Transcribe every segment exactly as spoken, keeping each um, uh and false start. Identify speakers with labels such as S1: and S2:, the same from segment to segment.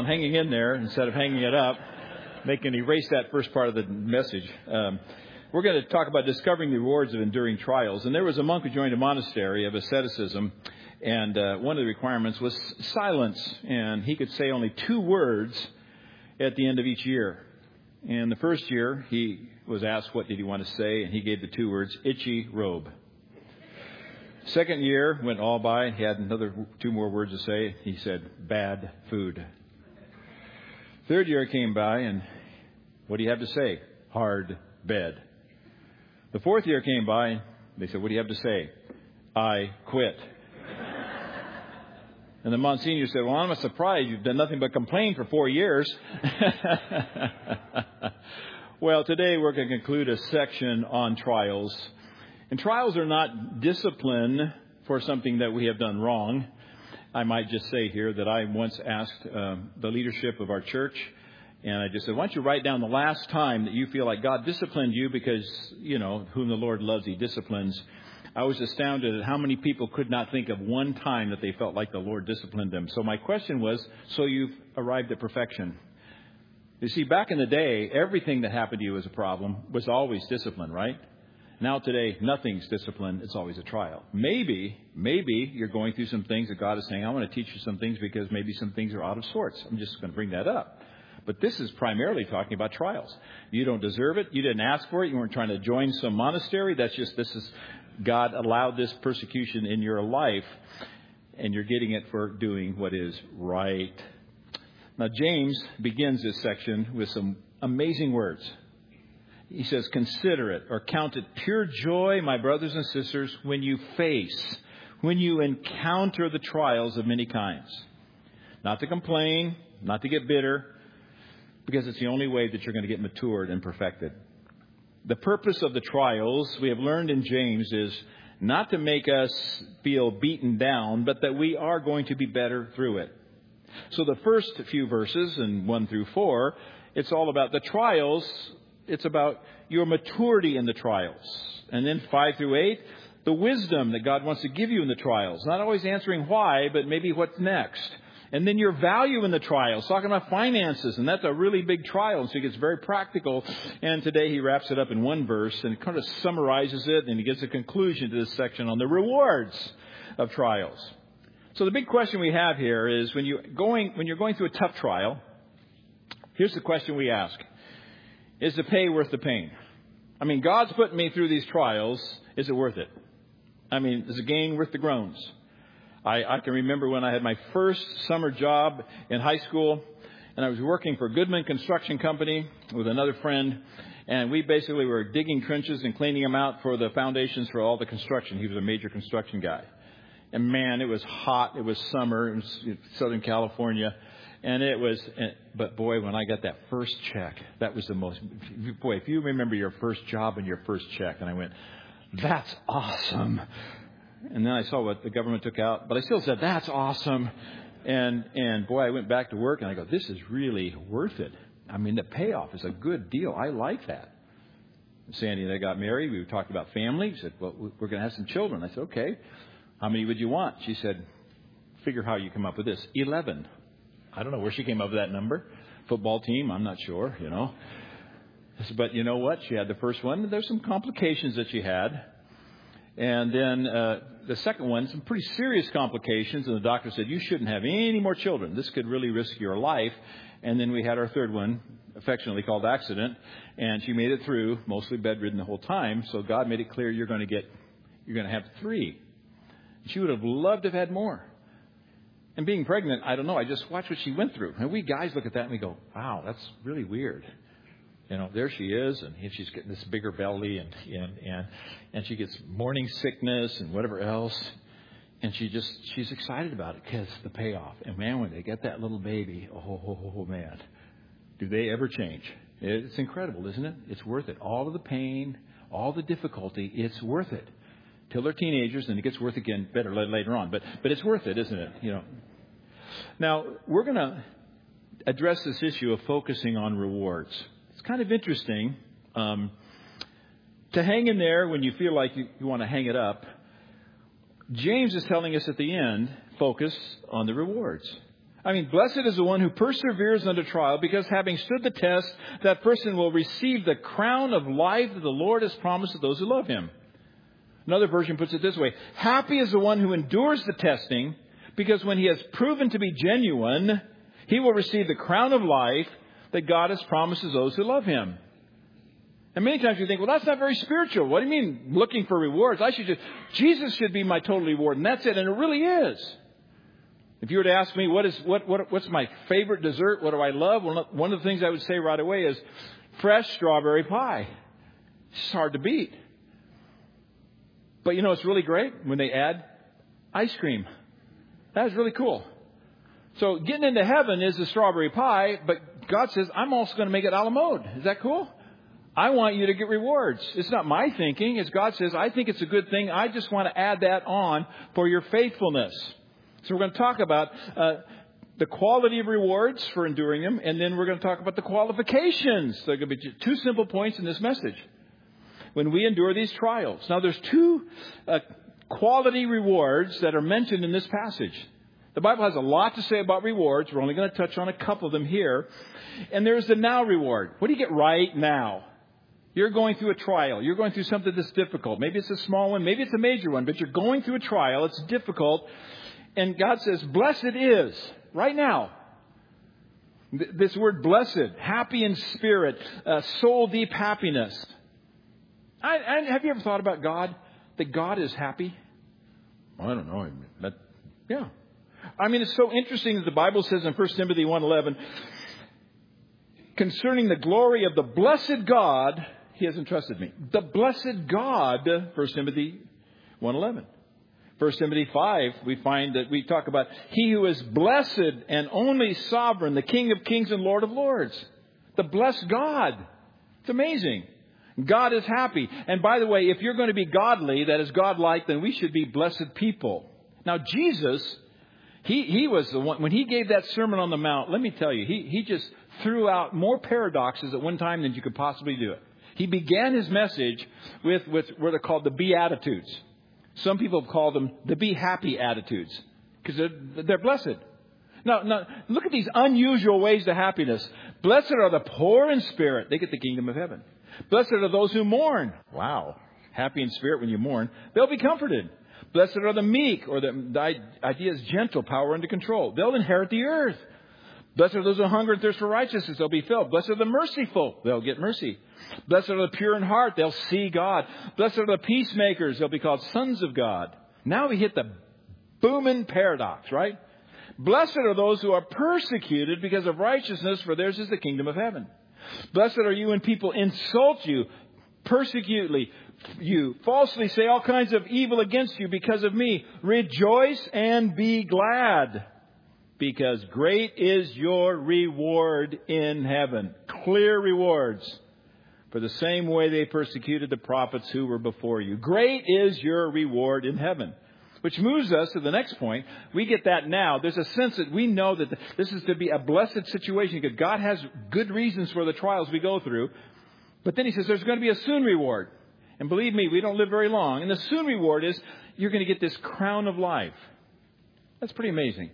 S1: on hanging in there instead of hanging it up. They can erase that first part of the message. Um, we're going to talk about discovering the rewards of enduring trials. And there was a monk who joined a monastery of asceticism, and uh, one of the requirements was silence. And he could say only two words at the end of each year. And the first year, he was asked what did he want to say, and he gave the two words, itchy robe. Second year went all by, he had another two more words to say. He said, bad food. Third year came by, and what do you have to say? Hard bed. The fourth year came by, and they said, what do you have to say? I quit. And the Monsignor said, well, I'm not surprised. You've done nothing but complain for four years. Well, today we're going to conclude a section on trials. And trials are not discipline for something that we have done wrong. I might just say here that I once asked uh, the leadership of our church, and I just said, why don't you write down the last time that you feel like God disciplined you because, you know, whom the Lord loves, He disciplines. I was astounded at how many people could not think of one time that they felt like the Lord disciplined them. So my question was, so you've arrived at perfection. You see, back in the day, everything that happened to you as a problem was always discipline, right? Now today, nothing's discipline. It's always a trial. Maybe, maybe you're going through some things that God is saying, I want to teach you some things because maybe some things are out of sorts. I'm just going to bring that up. But this is primarily talking about trials. You don't deserve it. You didn't ask for it. You weren't trying to join some monastery. That's just, this is, God allowed this persecution in your life, and you're getting it for doing what is right. Now, James begins this section with some amazing words. He says, consider it or count it pure joy, my brothers and sisters, when you face, when you encounter the trials of many kinds. Not to complain, not to get bitter, because it's the only way that you're going to get matured and perfected. The purpose of the trials, we have learned in James, is not to make us feel beaten down, but that we are going to be better through it. So the first few verses, in one through four, it's all about the trials. It's about your maturity in the trials. And then five through eight, the wisdom that God wants to give you in the trials. Not always answering why, but maybe what's next. And then your value in the trials, talking about finances. And that's a really big trial. And so he gets very practical. And today he wraps it up in one verse and kind of summarizes it. And he gives a conclusion to this section on the rewards of trials. So the big question we have here is when, you going, when you're going through a tough trial, here's the question we ask. Is the pay worth the pain? I mean, God's putting me through these trials. Is it worth it? I mean, is the gain worth the groans? I, I can remember when I had my first summer job in high school, and I was working for Goodman Construction Company with another friend, and we basically were digging trenches and cleaning them out for the foundations for all the construction. He was a major construction guy. And man, it was hot. It was summer. It was Southern California. And it was, but boy, when I got that first check, that was the most, boy, if you remember your first job and your first check, and I went, that's awesome. And then I saw what the government took out, but I still said, that's awesome. And, and boy, I went back to work and I go, this is really worth it. I mean, the payoff is a good deal. I like that. Sandy and I got married. We talked about family. She said, well, we're going to have some children. I said, okay. How many would you want? She said, figure how you come up with this. eleven. I don't know where she came up with that number. Football team, I'm not sure, you know. But you know what? She had the first one. There's some complications that she had. And then uh, the second one, some pretty serious complications. And the doctor said, you shouldn't have any more children. This could really risk your life. And then we had our third one, affectionately called accident. And she made it through, mostly bedridden the whole time. So God made it clear you're going to get, you're going to have three. She would have loved to have had more. And being pregnant, I don't know. I just watched what she went through. And we guys look at that and we go, wow, that's really weird. You know, there she is, and she's getting this bigger belly, and and and, and she gets morning sickness and whatever else. And she just, she's excited about it because the payoff. And man, when they get that little baby, oh, oh, oh, man, do they ever change? It's incredible, isn't it? It's worth it. All of the pain, all the difficulty, it's worth it. Till they're teenagers, and it gets worth again better later on. But but it's worth it, isn't it? You know. Now, we're going to address this issue of focusing on rewards. It's kind of interesting um, to hang in there when you feel like you, you want to hang it up. James is telling us at the end, focus on the rewards. I mean, blessed is the one who perseveres under trial, because having stood the test, that person will receive the crown of life that the Lord has promised to those who love Him. Another version puts it this way. Happy is the one who endures the testing, because when he has proven to be genuine, he will receive the crown of life that God has promised to those who love Him. And many times you think, well, that's not very spiritual. What do you mean looking for rewards? I should just, Jesus should be my total reward, and that's it. And it really is. If you were to ask me, what is what, what what's my favorite dessert? What do I love? Well, one of the things I would say right away is fresh strawberry pie. It's just hard to beat. But you know, it's really great when they add ice cream. That is really cool. So getting into heaven is the strawberry pie, but God says, I'm also going to make it a la mode. Is that cool? I want you to get rewards. It's not my thinking. It's God says, I think it's a good thing. I just want to add that on for your faithfulness. So we're going to talk about uh, the quality of rewards for enduring them, and then we're going to talk about the qualifications. There are going to be two simple points in this message. When we endure these trials. Now, there's two uh, quality rewards that are mentioned in this passage. The Bible has a lot to say about rewards. We're only going to touch on a couple of them here. And there's the now reward. What do you get right now? You're going through a trial. You're going through something that's difficult. Maybe it's a small one. Maybe it's a major one. But you're going through a trial. It's difficult. And God says, blessed is, right now. Th- this word blessed, happy in spirit, uh, soul deep happiness. I, I, have you ever thought about God? That God is happy? I don't know. But, yeah. I mean, it's so interesting that the Bible says in First Timothy one eleven, concerning the glory of the blessed God, He has entrusted me. The blessed God, First Timothy one eleven. First Timothy five, we find that we talk about He who is blessed and only sovereign, the King of kings and Lord of lords. The blessed God. It's amazing. God is happy. And by the way, if you're going to be godly, that is godlike, then we should be blessed people. Now, Jesus, he, he was the one, when He gave that Sermon on the Mount, let me tell you, he, he just threw out more paradoxes at one time than you could possibly do it. He began His message with, with what are called the Beatitudes. Some people have called them the be happy attitudes because they're, they're blessed. Now, now, look at these unusual ways to happiness. Blessed are the poor in spirit. They get the kingdom of heaven. Blessed are those who mourn. Wow. Happy in spirit when you mourn. They'll be comforted. Blessed are the meek, or the, the idea is gentle, power under control. They'll inherit the earth. Blessed are those who hunger and thirst for righteousness. They'll be filled. Blessed are the merciful. They'll get mercy. Blessed are the pure in heart. They'll see God. Blessed are the peacemakers. They'll be called sons of God. Now we hit the booming paradox, right? Blessed are those who are persecuted because of righteousness, for theirs is the kingdom of heaven. Blessed are you when people insult you, persecute you, falsely say all kinds of evil against you because of me. Rejoice and be glad, because great is your reward in heaven. Clear rewards. For the same way they persecuted the prophets who were before you. Great is your reward in heaven. Which moves us to the next point. We get that now. There's a sense that we know that this is to be a blessed situation because God has good reasons for the trials we go through. But then He says there's going to be a soon reward. And believe me, we don't live very long. And the soon reward is you're going to get this crown of life. That's pretty amazing.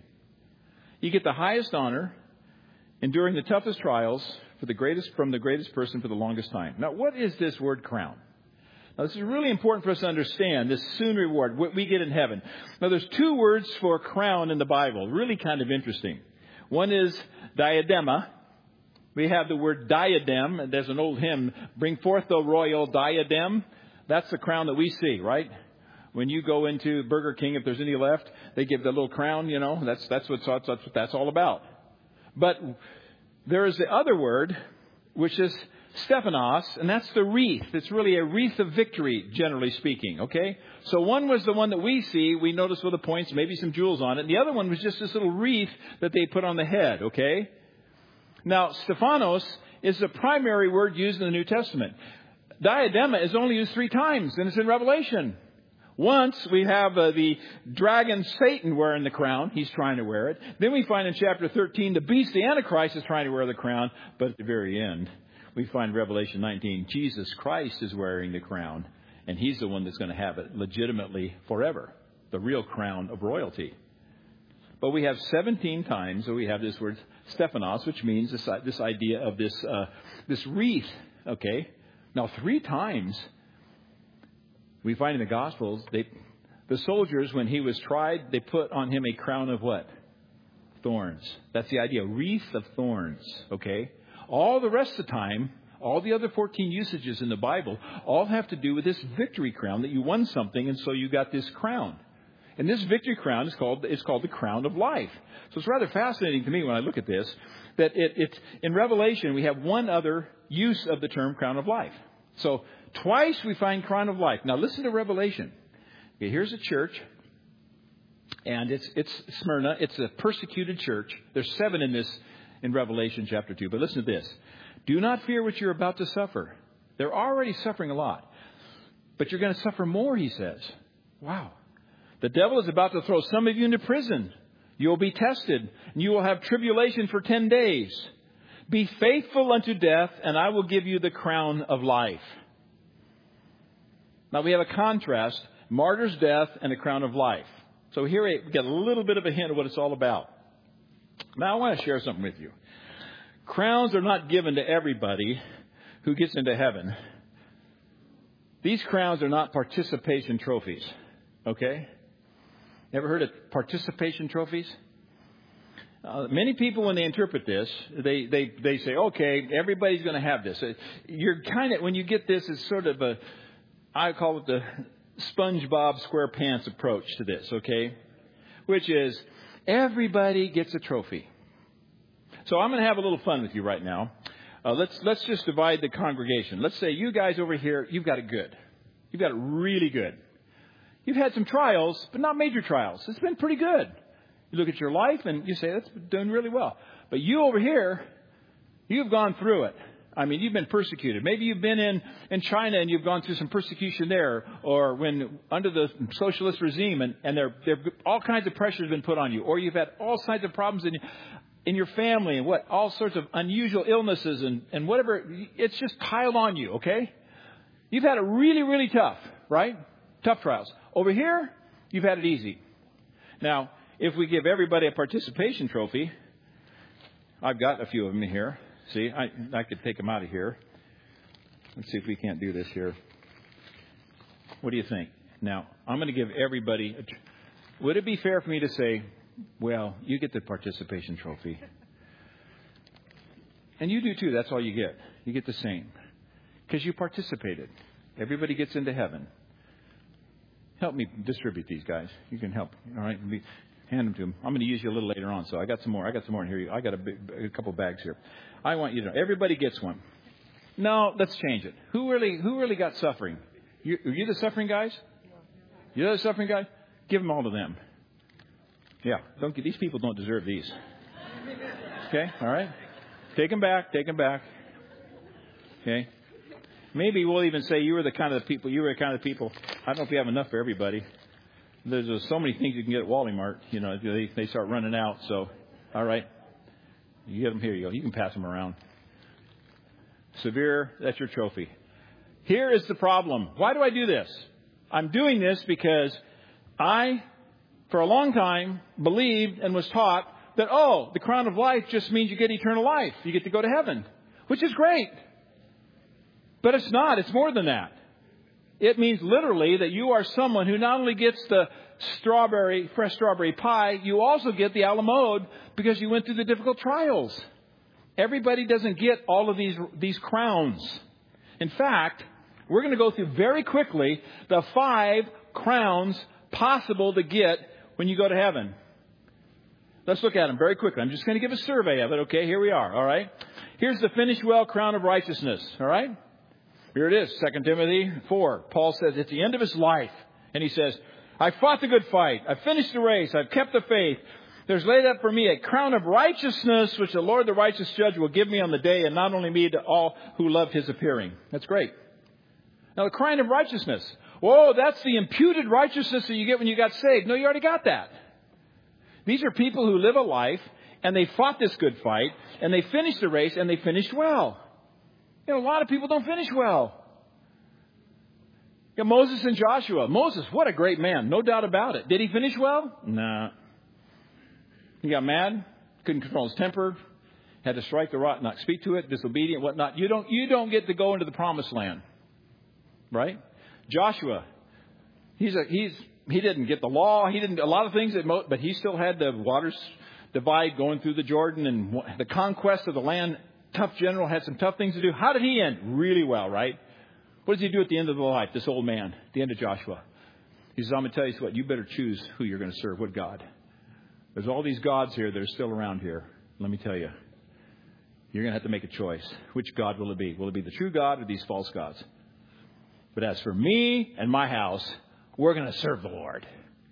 S1: You get the highest honor enduring the toughest trials for the greatest from the greatest person for the longest time. Now, what is this word crown? Now, this is really important for us to understand, this soon reward, what we get in heaven. Now, there's two words for crown in the Bible, really kind of interesting. One is diadema. We have the word diadem. There's an old hymn, bring forth the royal diadem. That's the crown that we see, right? When you go into Burger King, if there's any left, they give the little crown, you know. That's, that's, what, that's what that's all about. But there is the other word, which is Stephanos, and that's the wreath. It's really a wreath of victory, generally speaking, okay? So one was the one that we see. We notice with the points, maybe some jewels on it. And the other one was just this little wreath that they put on the head, okay? Now, Stephanos is the primary word used in the New Testament. Diadema is only used three times, and it's in Revelation. Once we have uh, the dragon Satan wearing the crown. He's trying to wear it. Then we find in chapter thirteen the beast, the Antichrist, is trying to wear the crown. But at the very end, we find Revelation nineteen, Jesus Christ is wearing the crown. And He's the one that's going to have it legitimately forever. The real crown of royalty. But we have seventeen times that we have this word Stephanos, which means this, this idea of this, uh, this wreath. Okay. Now, three times we find in the Gospels, they, the soldiers, when he was tried, they put on him a crown of what? Thorns. That's the idea. Wreath of thorns. Okay. All the rest of the time, all the other fourteen usages in the Bible all have to do with this victory crown, that you won something and so you got this crown. And this victory crown is called is called the crown of life. So it's rather fascinating to me when I look at this, that it, it's in Revelation we have one other use of the term crown of life. So twice we find crown of life. Now listen to Revelation. Okay, here's a church, and it's it's Smyrna. It's a persecuted church. There's seven in this in Revelation chapter two. But listen to this. Do not fear what you're about to suffer. They're already suffering a lot. But you're going to suffer more, he says. Wow. The devil is about to throw some of you into prison. You will be tested, and you will have tribulation for ten days. Be faithful unto death, and I will give you the crown of life. Now we have a contrast, martyr's death and the crown of life. So here we get a little bit of a hint of what it's all about. Now I want to share something with you. Crowns are not given to everybody who gets into heaven. These crowns are not participation trophies. Okay? Ever heard of participation trophies? Uh, many people, when they interpret this, they, they, they say, okay, everybody's going to have this. You're kind of, when you get this, it's sort of a, I call it the SpongeBob SquarePants approach to this, okay? Which is, everybody gets a trophy. So I'm going to have a little fun with you right now. Uh, let's let's just divide the congregation. Let's say you guys over here, you've got it good. You've got it really good. You've had some trials, but not major trials. It's been pretty good. You look at your life and you say, that's done really well. But you over here, you've gone through it. I mean, you've been persecuted. Maybe you've been in, in China and you've gone through some persecution there, or when under the socialist regime, and, and there, there all kinds of pressure has been put on you, or you've had all kinds of problems in in your family, and what all sorts of unusual illnesses and, and whatever. It's just piled on you, okay? You've had it really, really tough, right? Tough trials. Over here, you've had it easy. Now, if we give everybody a participation trophy, I've got a few of them here. See, I, I could take them out of here. Let's see if we can't do this here. What do you think? Now, I'm going to give everybody... A tr- Would it be fair for me to say, well, you get the participation trophy. And you do too. That's all you get. You get the same. Because you participated. Everybody gets into heaven. Help me distribute these guys. You can help. All right? Hand them to them. I'm going to use you a little later on, so I got some more. I got some more in here. I got a, big, a couple bags here. I want you to know. Everybody gets one. No, let's change it. Who really who really got suffering? You, are you the suffering guys? You're the suffering guy? Give them all to them. Yeah, don't get, these people don't deserve these. Okay, all right? Take them back, take them back. Okay? Maybe we'll even say you were the kind of people, you were the kind of people, I don't know if we have enough for everybody. There's uh, so many things you can get at Wally Mart, you know, they, they start running out, so, all right. You get them, here you go. You can pass them around. Severe, that's your trophy. Here is the problem. Why do I do this? I'm doing this because I, for a long time, believed and was taught that, oh, the crown of life just means you get eternal life. You get to go to heaven, which is great. But it's not. It's more than that. It means literally that you are someone who not only gets the strawberry, fresh strawberry pie, you also get the a la mode because you went through the difficult trials. Everybody doesn't get all of these, these crowns. In fact, we're going to go through very quickly the five crowns possible to get when you go to heaven. Let's look at them very quickly. I'm just going to give a survey of it. Okay, here we are. All right. Here's the finish well crown of righteousness. All right. Here it is, Second Timothy four. Paul says at the end of his life, and he says, I fought the good fight. I finished the race. I've kept the faith. There's laid up for me a crown of righteousness, which the Lord, the righteous judge, will give me on the day, and not only me, to all who love his appearing. That's great. Now, the crown of righteousness. Whoa, that's the imputed righteousness that you get when you got saved. No, you already got that. These are people who live a life, and they fought this good fight, and they finished the race, and they finished well. You know, a lot of people don't finish well. You know, Moses and Joshua. Moses, what a great man. No doubt about it. Did he finish well? Nah. He got mad, couldn't control his temper, had to strike the rock, not speak to it, disobedient, whatnot. You don't, you don't get to go into the promised land. Right? Joshua, he's a, he's, he didn't get the law. He didn't, a lot of things, that mo- but he still had the waters divide going through the Jordan and the conquest of the land. Tough general, had some tough things to do. How did he end? Really well, right? What does he do at the end of the life, this old man, at the end of Joshua? He says, I'm going to tell you what, you better choose who you're going to serve, what God. There's all these gods here that are still around here. Let me tell you, you're going to have to make a choice. Which God will it be? Will it be the true God or these false gods? But as for me and my house, we're going to serve the Lord.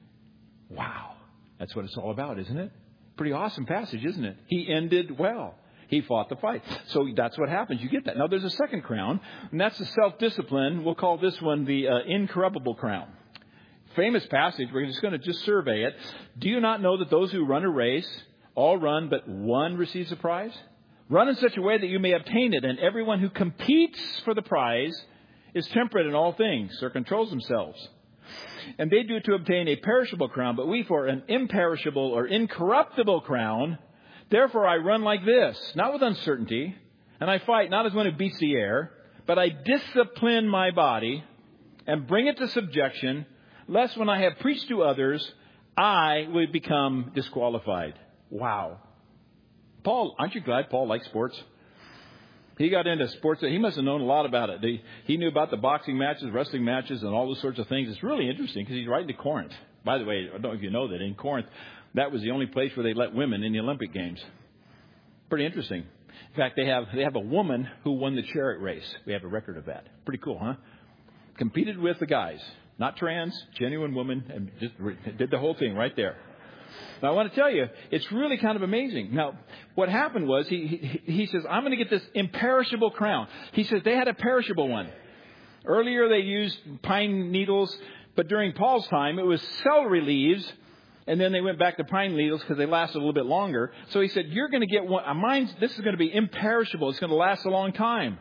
S1: Wow. That's what it's all about, isn't it? Pretty awesome passage, isn't it? He ended well. He fought the fight. So that's what happens. You get that. Now there's a second crown, and that's the self-discipline. We'll call this one the uh, incorruptible crown. Famous passage. We're just going to just survey it. Do you not know that those who run a race all run, but one receives a prize? Run in such a way that you may obtain it. And everyone who competes for the prize is temperate in all things, or controls themselves. And they do to obtain a perishable crown, but we for an imperishable or incorruptible crown. Therefore I run like this, not with uncertainty, and I fight not as one who beats the air, but I discipline my body and bring it to subjection, lest when I have preached to others, I would become disqualified. Wow. Paul, aren't you glad Paul likes sports? He got into sports. He must have known a lot about it. He, he knew about the boxing matches, wrestling matches, and all those sorts of things. It's really interesting because he's writing to Corinth. By the way, I don't know if you know that in Corinth, that was the only place where they let women in the Olympic Games. Pretty interesting. In fact, they have they have a woman who won the chariot race. We have a record of that. Pretty cool, huh? Competed with the guys. Not trans, genuine woman, and just did the whole thing right there. Now, I want to tell you, it's really kind of amazing. Now, what happened was he he, he says, I'm going to get this imperishable crown. He says they had a perishable one. Earlier, they used pine needles, but during Paul's time, it was celery leaves. And then they went back to pine needles because they lasted a little bit longer. So he said, you're going to get one. Mine's, this is going to be imperishable. It's going to last a long time.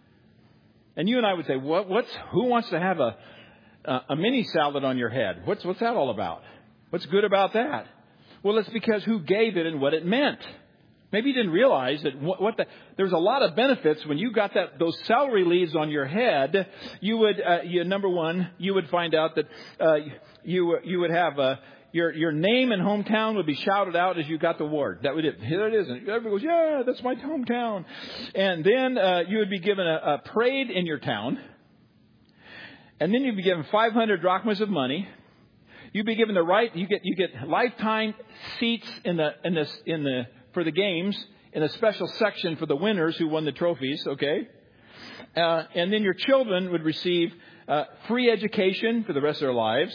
S1: And you and I would say, what, what's, who wants to have a, a, a mini salad on your head? What's, what's that all about? What's good about that? Well, it's because who gave it and what it meant. Maybe you didn't realize that what, what the, there's a lot of benefits when you got that those celery leaves on your head. You would, uh, you, number one, you would find out that uh, you you would have a Your your name and hometown would be shouted out as you got the award. That would it. Here it is. And everybody goes, yeah, that's my hometown. And then uh, you would be given a, a parade in your town. And then you'd be given five hundred drachmas of money. You'd be given the right. You get you get lifetime seats in the in the in the for the games in a special section for the winners who won the trophies. Okay. Uh, and then your children would receive uh, free education for the rest of their lives.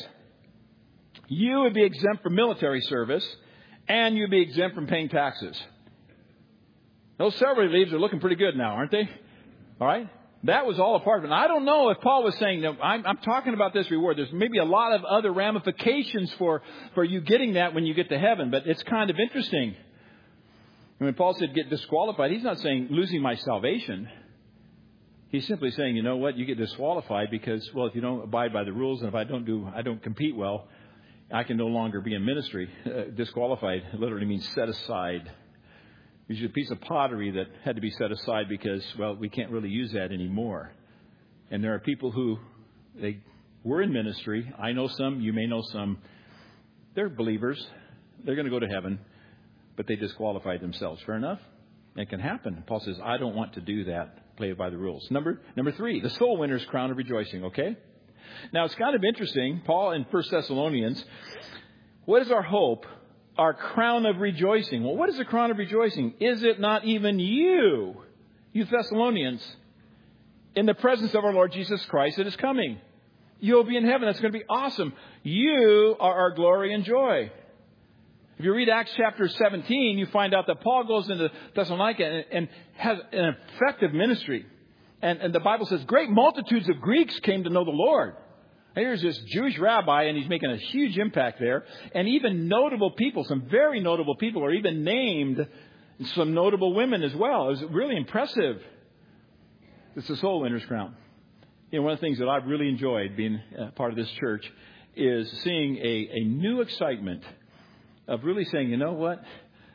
S1: You would be exempt from military service, and you'd be exempt from paying taxes. Those celery leaves are looking pretty good now, aren't they? All right? That was all a part of it. And I don't know if Paul was saying, that I'm, I'm talking about this reward. There's maybe a lot of other ramifications for, for you getting that when you get to heaven, but it's kind of interesting. And when Paul said get disqualified, he's not saying losing my salvation. He's simply saying, you know what, you get disqualified because, well, if you don't abide by the rules and if I don't do, I don't compete well, I can no longer be in ministry. Uh, disqualified literally means set aside. It's a piece of pottery that had to be set aside because, well, we can't really use that anymore. And there are people who, they were in ministry. I know some, you may know some. They're believers. They're going to go to heaven, but they disqualified themselves. Fair enough? It can happen. Paul says, I don't want to do that. Play by the rules. Number, number three, the soul winner's crown of rejoicing, okay? Now, it's kind of interesting. Paul in First Thessalonians, what is our hope? Our crown of rejoicing. Well, what is the crown of rejoicing? Is it not even you, you Thessalonians, in the presence of our Lord Jesus Christ that is coming? You'll be in heaven. That's going to be awesome. You are our glory and joy. If you read Acts chapter seventeen, you find out that Paul goes into Thessalonica and, and has an effective ministry. And, and the Bible says great multitudes of Greeks came to know the Lord. Here's this Jewish rabbi, and he's making a huge impact there. And even notable people, some very notable people, are even named, some notable women as well. It was really impressive. It's the soul winner's crown. You know, one of the things that I've really enjoyed being a part of this church is seeing a, a new excitement of really saying, you know what?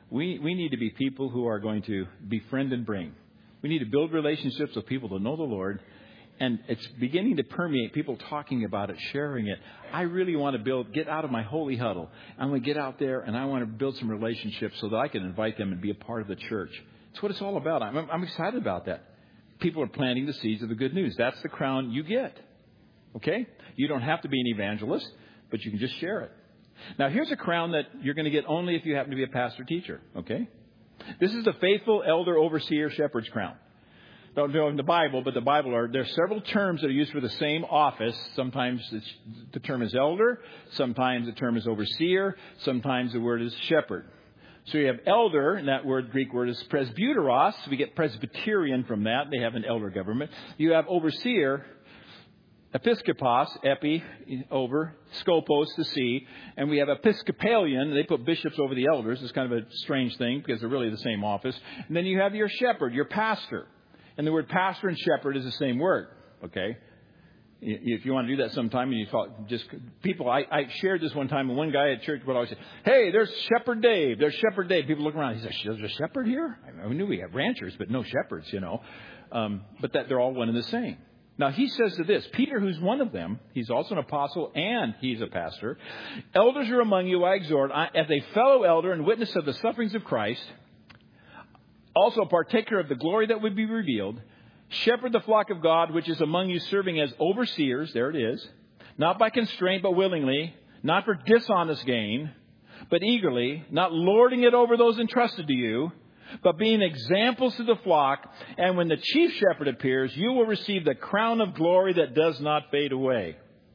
S1: We, we need to be people who are going to befriend and bring. We need to build relationships with people that know the Lord. And it's beginning to permeate, people talking about it, sharing it. I really want to build, get out of my holy huddle. I'm going to get out there and I want to build some relationships so that I can invite them and be a part of the church. It's what it's all about. I'm, I'm excited about that. People are planting the seeds of the good news. That's the crown you get. Okay? You don't have to be an evangelist, but you can just share it. Now, here's a crown that you're going to get only if you happen to be a pastor teacher. Okay? This is the faithful elder overseer shepherd's crown. Don't know in the Bible, but the Bible are, there are several terms that are used for the same office. Sometimes it's, the term is elder. Sometimes the term is overseer. Sometimes the word is shepherd. So you have elder, and that word, Greek word is presbyteros. We get Presbyterian from that. They have an elder government. You have overseer, episkopos, epi, over, skopos, to see. And we have episcopalian. They put bishops over the elders. It's kind of a strange thing because they're really the same office. And then you have your shepherd, your pastor. And the word pastor and shepherd is the same word, okay? If you want to do that sometime, and you thought just people, I, I shared this one time, and one guy at church would always say, "Hey, there's Shepherd Dave. There's Shepherd Dave." People look around. He says, "There's a shepherd here?" I knew we have ranchers, but no shepherds, you know. Um, but that they're all one and the same. Now he says to this, Peter, who's one of them, he's also an apostle and he's a pastor. "Elders are among you, I exhort, I, as a fellow elder and witness of the sufferings of Christ, also a partaker of the glory that would be revealed, shepherd the flock of God, which is among you, serving as overseers," there it is, "not by constraint, but willingly, not for dishonest gain, but eagerly, not lording it over those entrusted to you, but being examples to the flock. And when the chief shepherd appears, you will receive the crown of glory that does not fade away."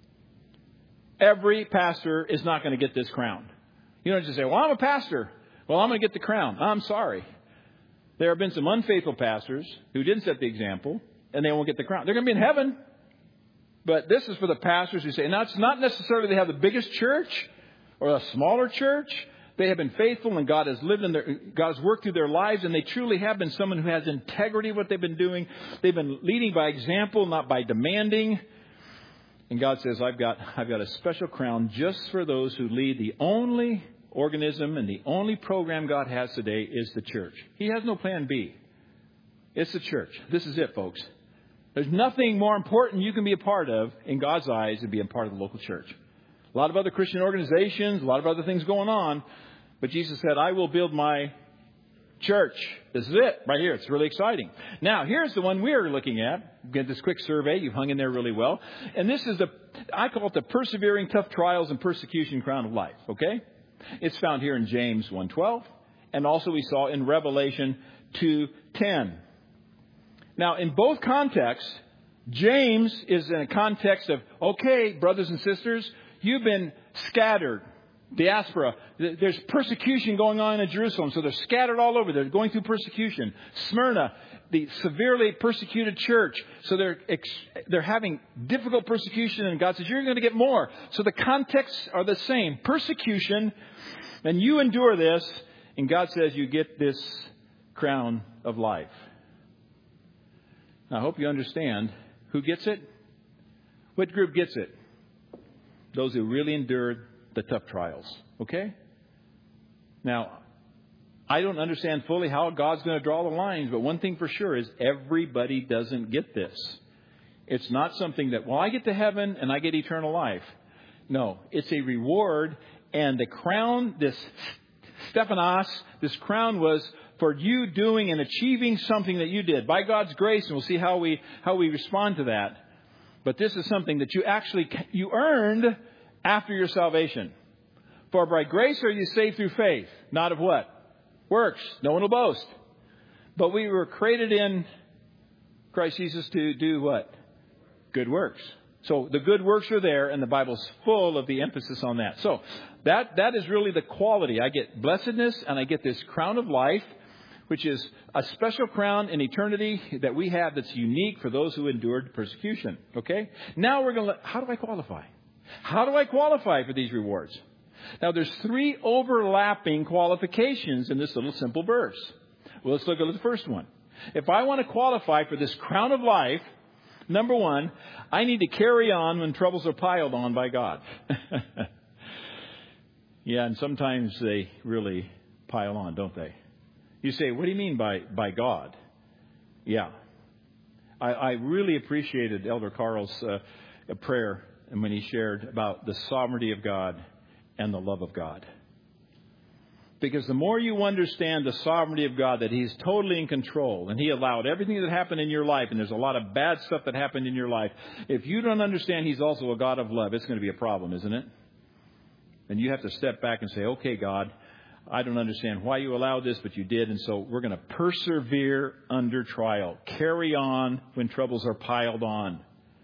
S1: Every pastor is not going to get this crown. You don't just say, "Well, I'm a pastor. Well, I'm going to get the crown." I'm sorry. There have been some unfaithful pastors who didn't set the example, and they won't get the crown. They're going to be in heaven. But this is for the pastors who say, now it's not necessarily they have the biggest church or a smaller church. They have been faithful, and God has lived in their, God has worked through their lives, and they truly have been someone who has integrity in what they've been doing. They've been leading by example, not by demanding. And God says, I've got, I've got a special crown just for those who lead the only organism and the only program God has today is the church. He has no plan B. It's the church. This is it, folks. There's nothing more important you can be a part of in God's eyes than being a part of the local church. A lot of other Christian organizations, a lot of other things going on. But Jesus said, I will build my church. This is it right here. It's really exciting. Now, here's the one we're looking at. Get this quick survey. You've hung in there really well. And this is the, I call it the persevering tough trials and persecution crown of life. Okay? It's found here in James one twelve, and also we saw in Revelation two ten. Now, in both contexts, James is in a context of, okay, brothers and sisters, you've been scattered, diaspora. There's persecution going on in Jerusalem, so they're scattered all over. They're going through persecution. Smyrna, the severely persecuted church, so they're they're having difficult persecution, and God says, you're going to get more. So the contexts are the same. Persecution, and you endure this, and God says you get this crown of life. Now, I hope you understand who gets it. What group gets it? Those who really endured the tough trials. Okay? Now, I don't understand fully how God's going to draw the lines, but one thing for sure is everybody doesn't get this. It's not something that, well, I get to heaven and I get eternal life. No, it's a reward, and the crown, this Stephanos, this crown was for you doing and achieving something that you did by God's grace, and we'll see how we how we respond to that. But this is something that you actually you earned after your salvation. For by grace are you saved through faith, not of what? Works. No one will boast. But we were created in Christ Jesus to do what? Good works. So the good works are there, and the Bible's full of the emphasis on that. So that that is really the quality. I get blessedness, and I get this crown of life, which is a special crown in eternity that we have that's unique for those who endured persecution. Okay? Now we're going to, how do I qualify? How do I qualify for these rewards? Now, there's three overlapping qualifications in this little simple verse. Well, let's look at the first one. If I want to qualify for this crown of life, number one, I need to carry on when troubles are piled on by God. Yeah, and sometimes they really pile on, don't they? You say, what do you mean by, by God? Yeah. I, I really appreciated Elder Carl's uh, prayer and when he shared about the sovereignty of God and the love of God. Because the more you understand the sovereignty of God, that He's totally in control, and He allowed everything that happened in your life, and there's a lot of bad stuff that happened in your life. If you don't understand He's also a God of love, it's going to be a problem, isn't it? And you have to step back and say, okay, God, I don't understand why you allowed this, but you did. And so we're going to persevere under trial. Carry on when troubles are piled on.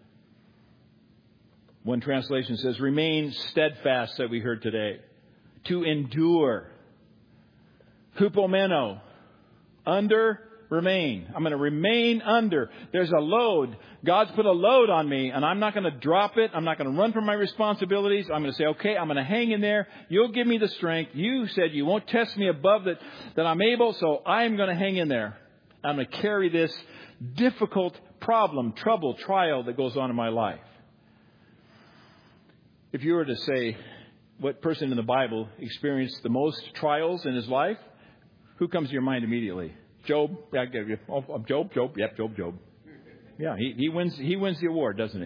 S1: One translation says, remain steadfast, that we heard today. To endure. Hupomeno. Under, remain. I'm going to remain under. There's a load. God's put a load on me, and I'm not going to drop it. I'm not going to run from my responsibilities. I'm going to say, okay, I'm going to hang in there. You'll give me the strength. You said you won't test me above that, that I'm able, so I'm going to hang in there. I'm going to carry this difficult problem, trouble, trial that goes on in my life. If you were to say, what person in the Bible experienced the most trials in his life, who comes to your mind immediately? Job, yeah, oh, Job, Job, yep, Job, Job. Yeah, he, he wins. He wins the award, doesn't he?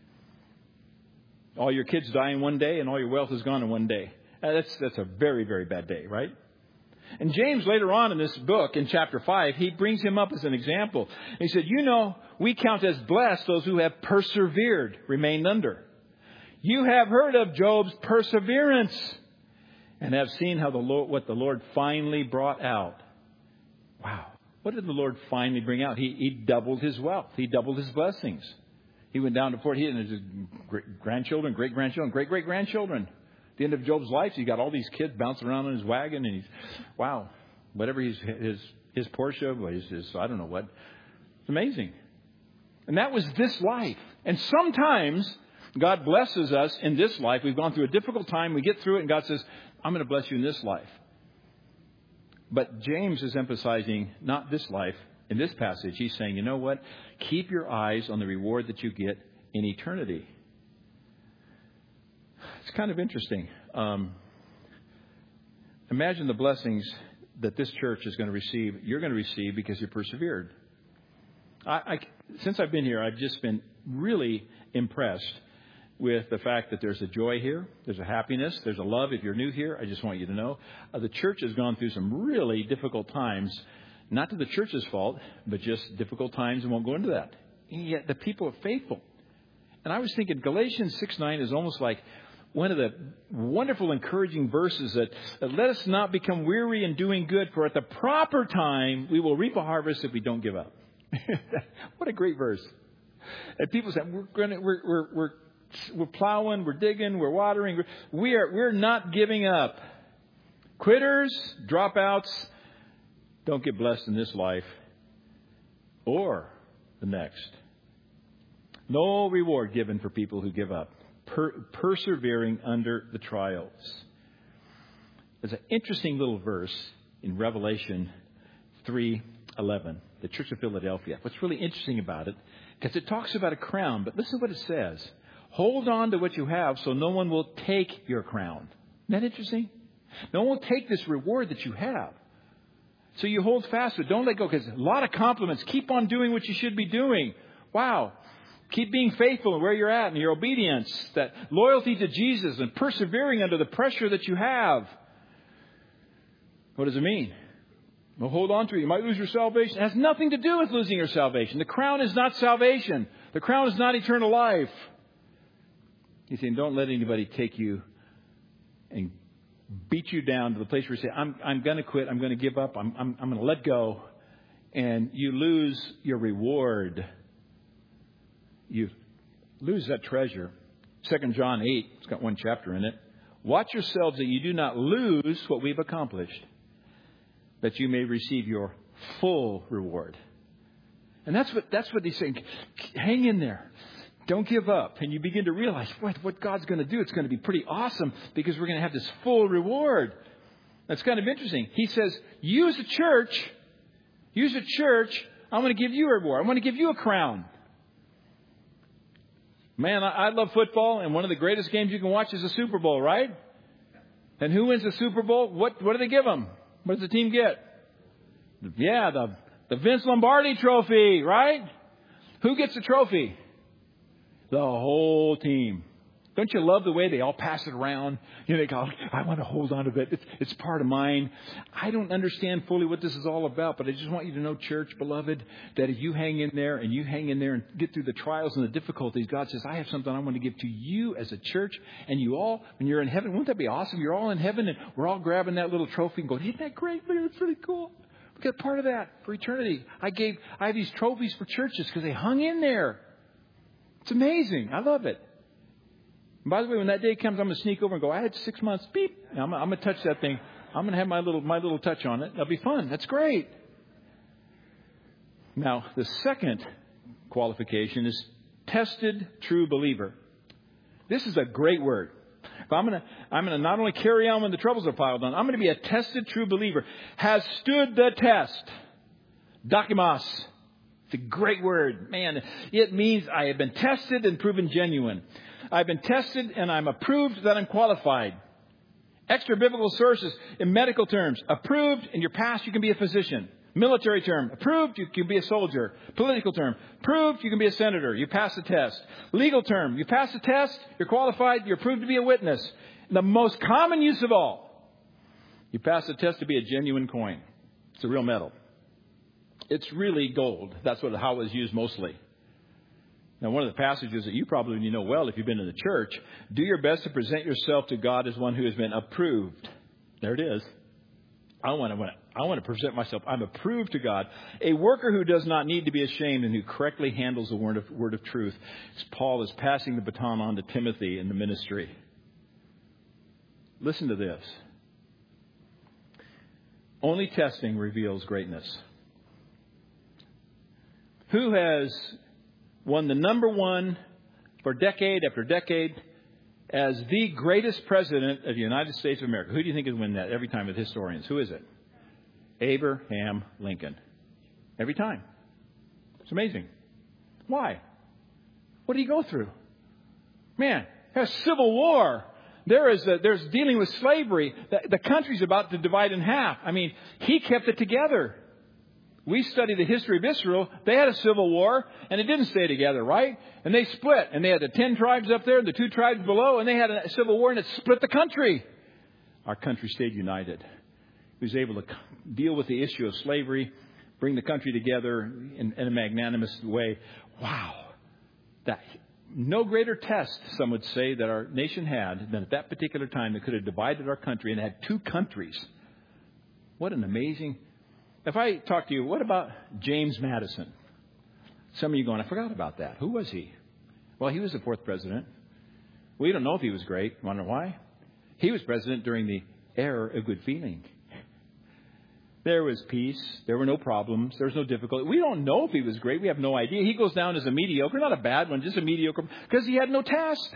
S1: All your kids die in one day, and all your wealth is gone in one day. Uh, that's that's a very, very bad day, right? And James, later on in this book, in chapter five, he brings him up as an example. He said, "You know, we count as blessed those who have persevered, remained under. You have heard of Job's perseverance, and have seen how the Lord, what the Lord finally brought out." Wow. What did the Lord finally bring out? He, he doubled his wealth. He doubled his blessings. He went down to Fort Heath and his grandchildren, great-grandchildren, great-great-grandchildren. At the end of Job's life, he's got all these kids bouncing around in his wagon. And he's, wow, whatever he's, his his Porsche, his, his, I don't know what. It's amazing. And that was this life. And sometimes God blesses us in this life. We've gone through a difficult time. We get through it, and God says, I'm going to bless you in this life. But James is emphasizing not this life. In this passage, he's saying, you know what? Keep your eyes on the reward that you get in eternity. It's kind of interesting. Um, imagine the blessings that this church is going to receive, you're going to receive because you persevered. I, I, since I've been here, I've just been really impressed with the fact that there's a joy here, there's a happiness, there's a love. If you're new here, I just want you to know uh, the church has gone through some really difficult times, not to the church's fault, but just difficult times, and won't go into that. And yet the people are faithful. And I was thinking Galatians six nine is almost like one of the wonderful, encouraging verses that, that let us not become weary in doing good, for at the proper time we will reap a harvest if we don't give up. What a great verse. And people say, we're going to, we're, we're, we're We're plowing, we're digging, we're watering. We are, we're not giving up. Quitters, dropouts, don't get blessed in this life or the next. No reward given for people who give up. Per, persevering under the trials. There's an interesting little verse in Revelation three eleven, the Church of Philadelphia. What's really interesting about it, because it talks about a crown, but listen to what it says. Hold on to what you have so no one will take your crown. Isn't that interesting? No one will take this reward that you have. So you hold fast to it. Don't let go, because a lot of compliments. Keep on doing what you should be doing. Wow. Keep being faithful in where you're at and your obedience. That loyalty to Jesus and persevering under the pressure that you have. What does it mean? Well, hold on to it. You might lose your salvation. It has nothing to do with losing your salvation. The crown is not salvation. The crown is not eternal life. He's saying, don't let anybody take you and beat you down to the place where you say, I'm, I'm going to quit. I'm going to give up. I'm, I'm, I'm going to let go. And you lose your reward. You lose that treasure. Second John eight, it's got one chapter in it. Watch yourselves that you do not lose what we've accomplished, that you may receive your full reward. And that's what, that's what he's saying. Hang in there. Don't give up. And you begin to realize, what, what God's going to do, it's going to be pretty awesome, because we're going to have this full reward. That's kind of interesting. He says, use a church. Use a church. I'm going to give you a reward. I'm going to give you a crown. Man, I, I love football, and one of the greatest games you can watch is the Super Bowl, right? And who wins the Super Bowl? What, what do they give them? What does the team get? Yeah, the, the Vince Lombardi trophy, right? Who gets the trophy? The whole team. Don't you love the way they all pass it around? You know, they go, I want to hold on to it. It's, it's part of mine. I don't understand fully what this is all about, but I just want you to know, church, beloved, that if you hang in there and you hang in there and get through the trials and the difficulties, God says, I have something I want to give to you as a church. And you all, when you're in heaven, wouldn't that be awesome? You're all in heaven and we're all grabbing that little trophy and going, isn't that great? Look, that's pretty cool. We got part of that for eternity. I gave, I have these trophies for churches because they hung in there. It's amazing. I love it. And by the way, when that day comes, I'm going to sneak over and go, I had six months, beep. And I'm, I'm going to touch that thing. I'm going to have my little my little touch on it. That'll be fun. That's great. Now, the second qualification is tested true believer. This is a great word. If I'm going to I'm going to not only carry on when the troubles are piled on, I'm going to be a tested true believer. Has stood the test. Dokimos. It's a great word. Man, it means I have been tested and proven genuine. I've been tested and I'm approved that I'm qualified. Extra biblical sources in medical terms. Approved, in your past you can be a physician. Military term. Approved, you can be a soldier. Political term. Approved, you can be a senator. You pass the test. Legal term. You pass the test, you're qualified, you're approved to be a witness. The most common use of all. You pass the test to be a genuine coin. It's a real metal. It's really gold. That's what how it was used mostly. Now, one of the passages that you probably know well if you've been in the church, do your best to present yourself to God as one who has been approved. There it is. I want to, I want to present myself. I'm approved to God. A worker who does not need to be ashamed and who correctly handles the word of, word of truth. As Paul is passing the baton on to Timothy in the ministry. Listen to this. Only testing reveals greatness. Who has won the number one for decade after decade as the greatest president of the United States of America? Who do you think has won that every time with historians? Who is it? Abraham Lincoln. Every time. It's amazing. Why? What did he go through? Man, there's civil war. There is a, there's dealing with slavery. The, the country's about to divide in half. I mean, he kept it together. We study the history of Israel. They had a civil war, and it didn't stay together, right? And they split, and they had the ten tribes up there and the two tribes below, and they had a civil war, and it split the country. Our country stayed united. He was able to deal with the issue of slavery, bring the country together in, in a magnanimous way. Wow. That no greater test, some would say, that our nation had than at that particular time that could have divided our country and had two countries. What an amazing... If I talk to you, what about James Madison? Some of you going, I forgot about that. Who was he? Well, he was the fourth president. We don't know if he was great. Wonder why? He was president during the era of good feeling. There was peace. There were no problems. There was no difficulty. We don't know if he was great. We have no idea. He goes down as a mediocre, not a bad one, just a mediocre, because he had no test.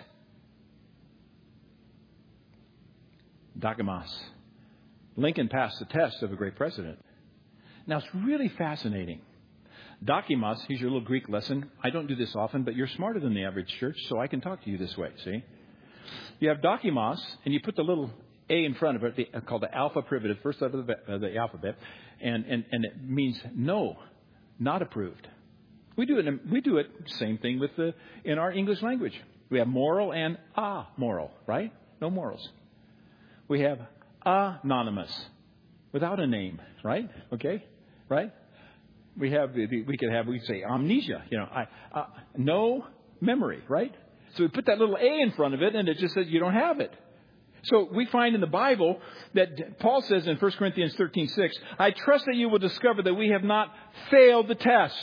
S1: Dokimos. Lincoln passed the test of a great president. Now, it's really fascinating. Dokimos, here's your little Greek lesson. I don't do this often, but you're smarter than the average church, so I can talk to you this way, see? You have Dokimos, and you put the little A in front of it, the, called the alpha privative, first letter of the, uh, the alphabet, and, and, and it means no, not approved. We do it, we do it, same thing with the, in our English language. We have moral and amoral, right? No morals. We have anonymous, without a name, right? Okay? Right? We have, we could have, we say amnesia, you know, I, uh, no memory, right? So we put that little A in front of it and it just says you don't have it. So we find in the Bible that Paul says in First Corinthians thirteen six, I trust that you will discover that we have not failed the test.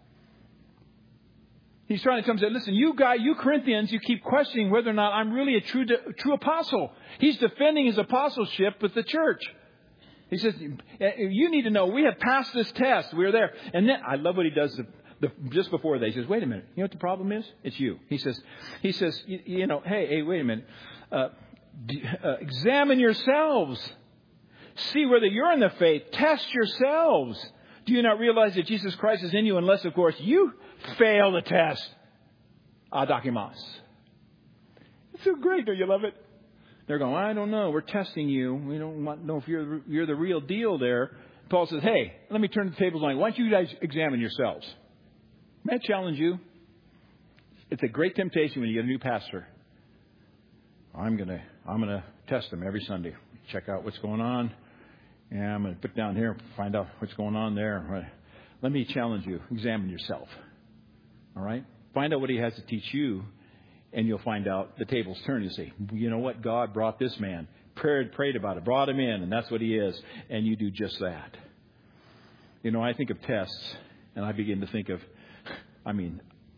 S1: He's trying to come and say, listen, you guys, you Corinthians, you keep questioning whether or not I'm really a true, true apostle. He's defending his apostleship with the church. He says, you need to know we have passed this test. We're there. And then I love what he does the, the, just before that. He says, wait a minute. You know what the problem is? It's you. He says, he says, you, you know, hey, hey, wait a minute. Uh, d- uh, examine yourselves. See whether you're in the faith. Test yourselves. Do you not realize that Jesus Christ is in you unless, of course, you fail the test? Adokimos. It's so great. Don't you love it? They're going, I don't know. We're testing you. We don't want to know if you're, you're the real deal there. Paul says, hey, let me turn the tables on. Why don't you guys examine yourselves? May I challenge you? It's a great temptation when you get a new pastor. I'm going to I'm going to test them every Sunday. Check out what's going on. And I'm going to put down here and find out what's going on there. Let me challenge you. Examine yourself. All right? Find out what he has to teach you, and you'll find out the tables turn. You say, you know what? God brought this man. Prayed, prayed about it. Brought him in, and that's what he is. And you do just that. You know, I think of tests, and I begin to think of, I mean,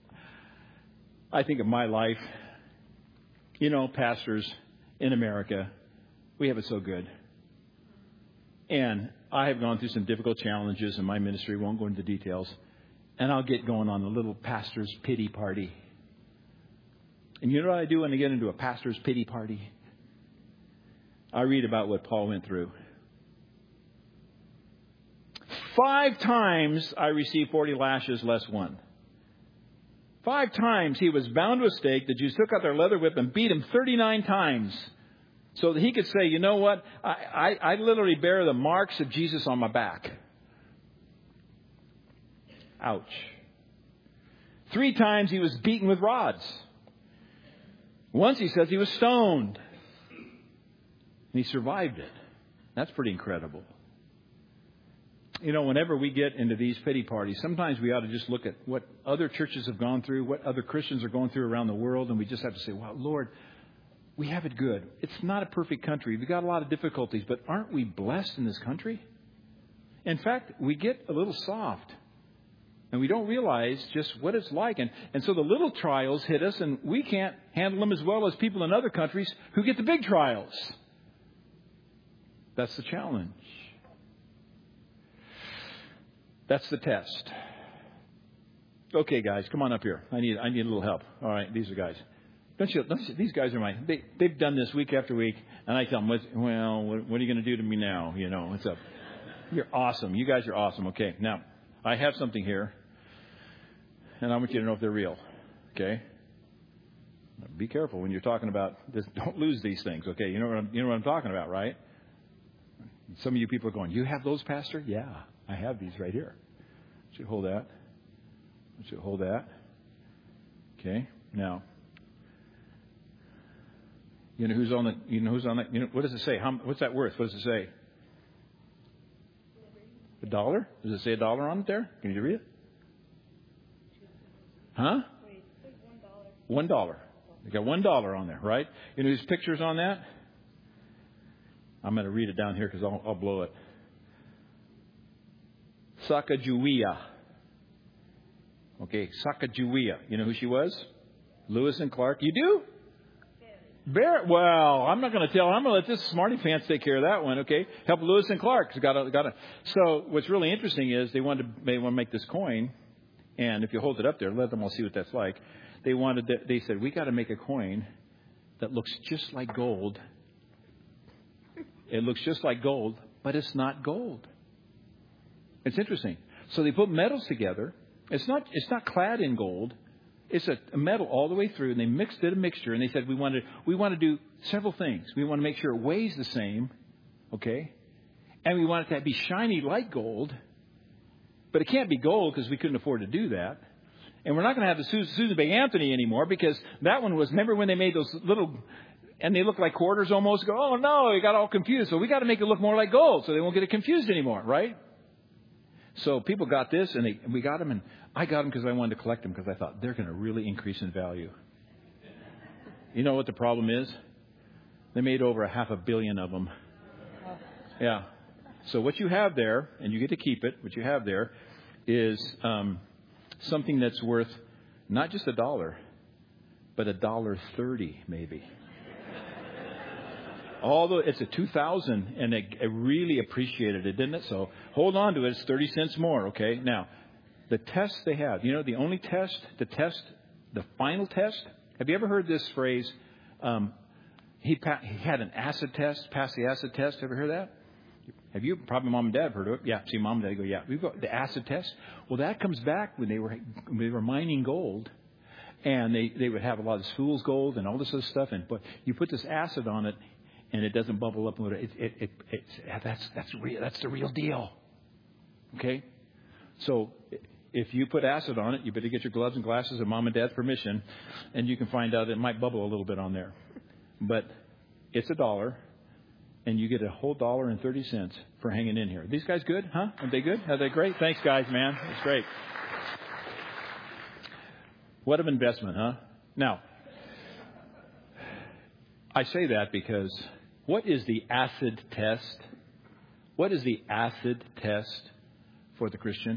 S1: I think of my life. You know, pastors in America, we have it so good. And I have gone through some difficult challenges in my ministry. Won't go into details. And I'll get going on a little pastor's pity party. And you know what I do when I get into a pastor's pity party? I read about what Paul went through. Five times I received forty lashes less one. Five times he was bound to a stake. The Jews took out their leather whip and beat him thirty-nine times. So that he could say, you know what? I, I, I literally bear the marks of Jesus on my back. Ouch. Three times he was beaten with rods. Once he says he was stoned. And he survived it. That's pretty incredible. You know, whenever we get into these pity parties, sometimes we ought to just look at what other churches have gone through, what other Christians are going through around the world, and we just have to say, wow, Lord, we have it good. It's not a perfect country. We've got a lot of difficulties, but aren't we blessed in this country? In fact, we get a little soft, and we don't realize just what it's like. And, and so the little trials hit us, and we can't handle them as well as people in other countries who get the big trials. That's the challenge. That's the test. Okay, guys, come on up here. I need I need a little help. All right, these are guys. Don't you? Don't you these guys are my. They they've done this week after week, and I tell them, well, what, what are you going to do to me now? You know, what's up? You're awesome. You guys are awesome. Okay, now I have something here, and I want you to know if they're real. Okay. Be careful when you're talking about this. Don't lose these things. Okay, you know what I'm, you know what I'm talking about, right? Some of you people are going, you have those, Pastor? Yeah, I have these right here. I should hold that. I should hold that. Okay. Now, you know who's on the? You know who's on the? You know what does it say? How, what's that worth? What does it say? A dollar? Does it say a dollar on it there? Can you read it? Huh? One dollar. You got one dollar on there, right? You know whose picture's on that? I'm going to read it down here because I'll, I'll blow it. Sacagawea. Okay, Sacagawea. You know who she was? Lewis and Clark. You do? Barrett. Well, I'm not going to tell. I'm going to let this smarty pants take care of that one. Okay, help Lewis and Clark. Got a, got a. So what's really interesting is they wanted to, they want to make this coin, and if you hold it up there, let them all see what that's like. They wanted. To, they said we got to make a coin that looks just like gold. It looks just like gold, but it's not gold. It's interesting. So they put metals together. It's not it's not clad in gold. It's a, a metal all the way through, and they mixed it a mixture. And they said we want to we want to do several things. We want to make sure it weighs the same, okay, and we want it to be shiny like gold, but it can't be gold because we couldn't afford to do that. And we're not going to have the Susan, Susan B. Anthony anymore because that one was. Remember when they made those little. And they look like quarters almost. Go, oh, no, they got all confused. So we got to make it look more like gold so they won't get it confused anymore, right? So people got this, and, they, and we got them. And I got them because I wanted to collect them because I thought they're going to really increase in value. You know what the problem is? They made over a half a billion of them. Yeah. So what you have there, and you get to keep it, what you have there is um, something that's worth not just a dollar, but a dollar thirty maybe. Although it's a two thousand, and it, it really appreciated it, didn't it? So hold on to it. It's thirty cents more, okay? Now, the test they have, you know, the only test, the test, the final test. Have you ever heard this phrase? Um, he, pa- he had an acid test, passed the acid test. Ever heard that? Have you? Probably mom and dad have heard of it. Yeah, see, mom and dad go, yeah. We've got the acid test. Well, that comes back when they were when they were mining gold. And they, they would have a lot of fool's gold and all this other stuff. And but you put this acid on it, and it doesn't bubble up. It, it, it, it's, that's, that's, real, that's the real deal. Okay? So if you put acid on it, you better get your gloves and glasses and mom and dad's permission, and you can find out it might bubble a little bit on there. But it's a dollar, and you get a whole dollar and thirty cents for hanging in here. Are these guys good? Huh? Are they good? Are they great? Thanks, guys, man. That's great. What an investment, huh? Now, I say that because what is the acid test? What is the acid test for the Christian?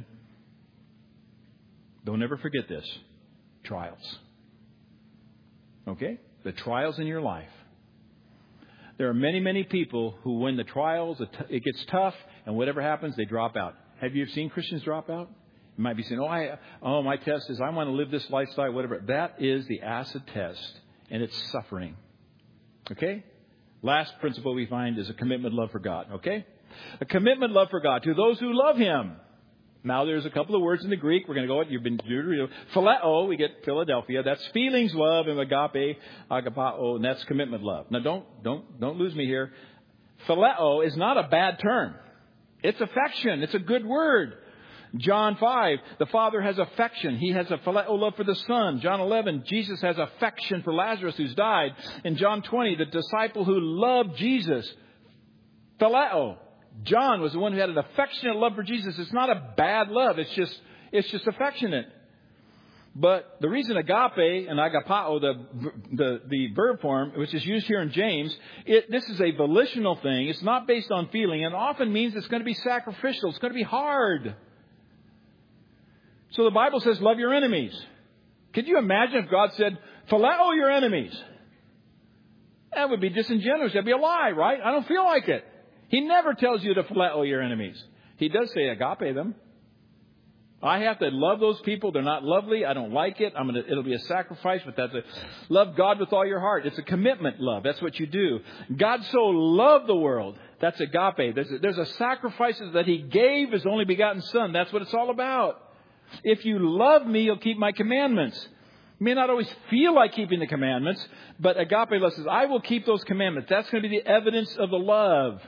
S1: Don't ever forget this. Trials. Okay? The trials in your life. There are many, many people who, when the trials, it gets tough, and whatever happens, they drop out. Have you seen Christians drop out? You might be saying, oh, I, oh, my test is I want to live this lifestyle, whatever. That is the acid test, and it's suffering. Okay? Last principle we find is a commitment love for God. Okay? A commitment love for God to those who love Him. Now, there's a couple of words in the Greek. We're going to go, you've been, phileo, we get Philadelphia. That's feelings love, and agape, agapao, and that's commitment love. Now, don't, don't, don't lose me here. Phileo is not a bad term. It's affection. It's a good word. John five, the Father has affection. He has a phileo love for the Son. John eleven, Jesus has affection for Lazarus who's died. In John twenty, the disciple who loved Jesus, phileo. John was the one who had an affectionate love for Jesus. It's not a bad love. It's just, it's just affectionate. But the reason agape and agapao, the, the, the verb form, which is used here in James, it, this is a volitional thing. It's not based on feeling, and often means it's going to be sacrificial. It's going to be hard. So the Bible says, love your enemies. Could you imagine if God said, phileo your enemies? That would be disingenuous. That'd be a lie, right? I don't feel like it. He never tells you to phileo your enemies. He does say agape them. I have to love those people. They're not lovely. I don't like it. I'm gonna, it'll be a sacrifice, but that's a love God with all your heart. It's a commitment love. That's what you do. God so loved the world. That's agape. There's a, there's a sacrifice that He gave His only begotten Son. That's what it's all about. If you love me, you'll keep my commandments. You may not always feel like keeping the commandments, but agape love says, I will keep those commandments. That's going to be the evidence of the love.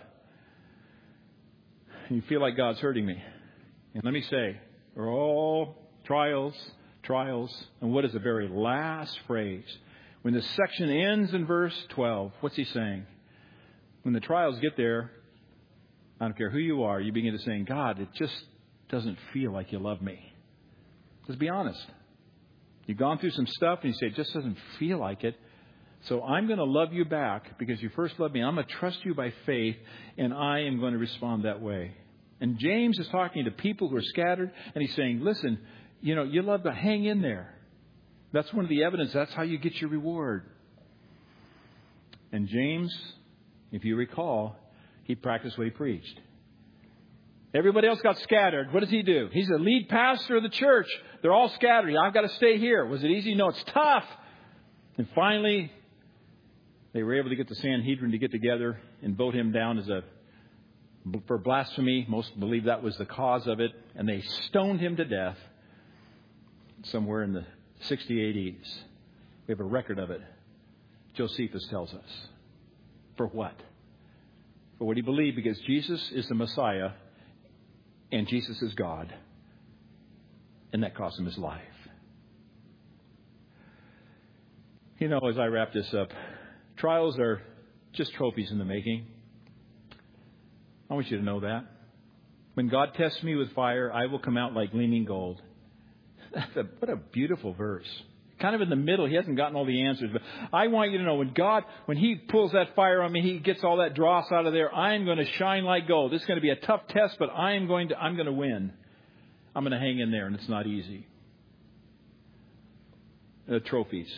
S1: You feel like God's hurting me. And let me say, we're all trials, trials. And what is the very last phrase? When the section ends in verse twelve, what's he saying? When the trials get there, I don't care who you are, you begin to say, God, it just doesn't feel like you love me. Just be honest. You've gone through some stuff and you say, it just doesn't feel like it. So I'm going to love you back because you first loved me. I'm going to trust you by faith, and I am going to respond that way. And James is talking to people who are scattered, and he's saying, listen, you know, you love to hang in there. That's one of the evidence. That's how you get your reward. And James, if you recall, he practiced what he preached. Everybody else got scattered. What does he do? He's the lead pastor of the church. They're all scattered. I've got to stay here. Was it easy? No, it's tough. And finally, they were able to get the Sanhedrin to get together and vote him down as a for blasphemy. Most believe that was the cause of it. And they stoned him to death somewhere in the sixty A Ds. We have a record of it. Josephus tells us. For what? For what he believed, because Jesus is the Messiah and Jesus is God. And that cost him his life. You know, as I wrap this up, trials are just trophies in the making. I want you to know that. When God tests me with fire, I will come out like gleaming gold. That's a, what a beautiful verse. Kind of in the middle. He hasn't gotten all the answers. But I want you to know, when God, when He pulls that fire on me, He gets all that dross out of there, I am going to shine like gold. This is going to be a tough test, but I am going to, I'm going to win. I'm going to hang in there, and it's not easy. The trophies.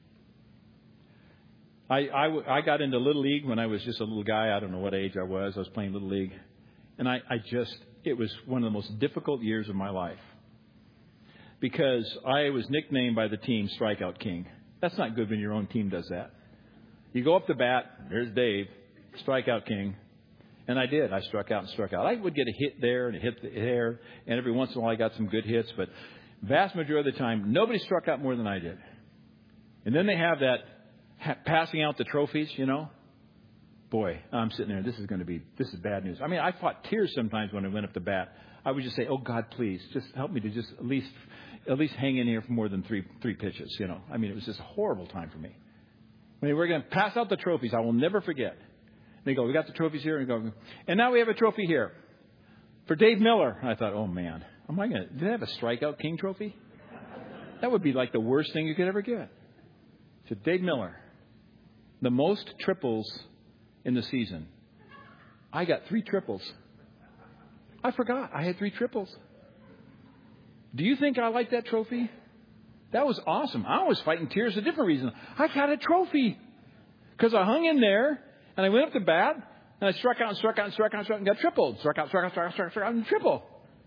S1: I, I, I got into Little League when I was just a little guy. I don't know what age I was. I was playing Little League. And I, I just, it was one of the most difficult years of my life. Because I was nicknamed by the team Strikeout King. That's not good when your own team does that. You go up to bat, there's Dave, Strikeout King. And I did. I struck out and struck out. I would get a hit there and a hit there. And every once in a while I got some good hits. But vast majority of the time, nobody struck out more than I did. And then they have that passing out the trophies, you know. boy, I'm sitting there. This is going to be, this is bad news. I mean, I fought tears sometimes when I went up to bat. I would just say, oh, God, please, just help me to just at least, at least hang in here for more than three, three pitches, you know. I mean, it was just a horrible time for me. I mean, we're going to pass out the trophies. I will never forget. They go, we got the trophies here. And go, and now we have a trophy here for Dave Miller. And I thought, oh, man, am I going to, do they have a strikeout king trophy? That would be like the worst thing you could ever get. So Dave Miller, the most triples in the season. I got three triples. I forgot I had three triples. Do you think I like that trophy? That was awesome. I was fighting tears for a different reason. I got a trophy because I hung in there and I went up to bat and I struck out and struck out and struck out and struck out and got tripled. Struck out, struck out, struck out, struck out, struck out and triple.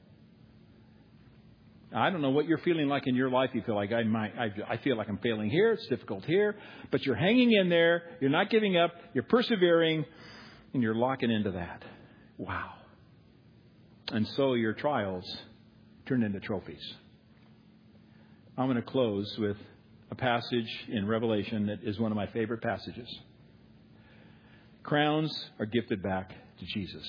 S1: I don't know what you're feeling like in your life. You feel like I might, I, I feel like I'm failing here. It's difficult here, but you're hanging in there. You're not giving up. You're persevering, and you're locking into that. Wow. And so your trials turn into trophies. I'm going to close with a passage in Revelation that is one of my favorite passages. Crowns are gifted back to Jesus.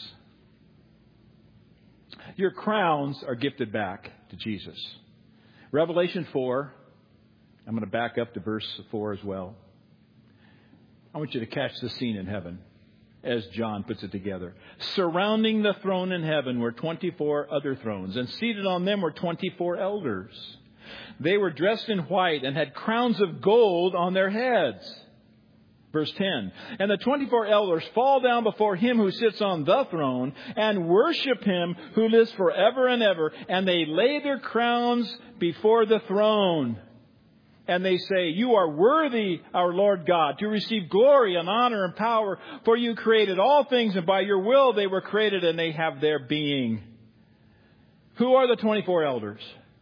S1: Your crowns are gifted back to Jesus. Revelation four. I'm going to back up to verse four as well. I want you to catch the scene in heaven as John puts it together. Surrounding the throne in heaven were twenty-four other thrones, and seated on them were twenty-four elders. They were dressed in white and had crowns of gold on their heads. Verse ten. And the twenty-four elders fall down before him who sits on the throne and worship him who lives forever and ever. And they lay their crowns before the throne. And they say, you are worthy, our Lord God, to receive glory and honor and power. For you created all things, and by your will they were created, and they have their being. Who are the twenty-four elders?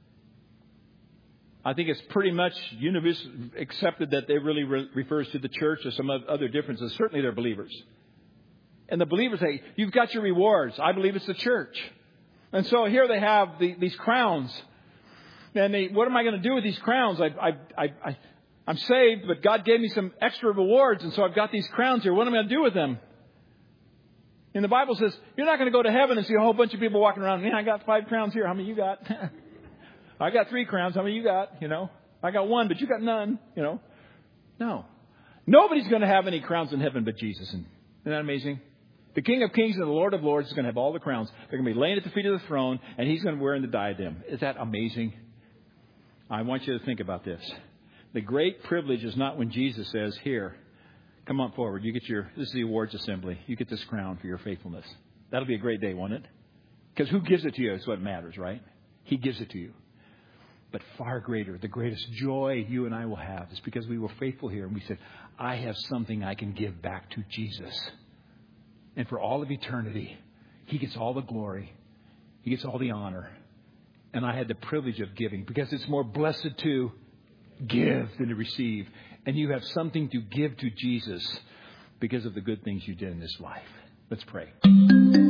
S1: I think it's pretty much universally accepted that they really re- refers to the church or some other differences. Certainly they're believers. And the believers say, you've got your rewards. I believe it's the church. And so here they have the, these crowns. And they, what am I going to do with these crowns? I, I, I, I, I'm saved, but God gave me some extra rewards. And so I've got these crowns here. What am I going to do with them? And the Bible says, you're not going to go to heaven and see a whole bunch of people walking around. Man, I got five crowns here. How many you got? I got three crowns. How many you got? You know, I got one, but you got none. You know, no, nobody's going to have any crowns in heaven but Jesus. And isn't that amazing? The King of Kings and the Lord of Lords is going to have all the crowns. They're going to be laying at the feet of the throne, and he's going to be wearing the diadem. Is that amazing? I want you to think about this. The great privilege is not when Jesus says, here, come on forward. You get your, this is the awards assembly. You get this crown for your faithfulness. That'll be a great day, won't it? Because who gives it to you is what matters, right? He gives it to you. But far greater, the greatest joy you and I will have is because we were faithful here and we said, I have something I can give back to Jesus. And for all of eternity, he gets all the glory. He gets all the honor. And I had the privilege of giving because it's more blessed to give than to receive. And you have something to give to Jesus because of the good things you did in this life. Let's pray.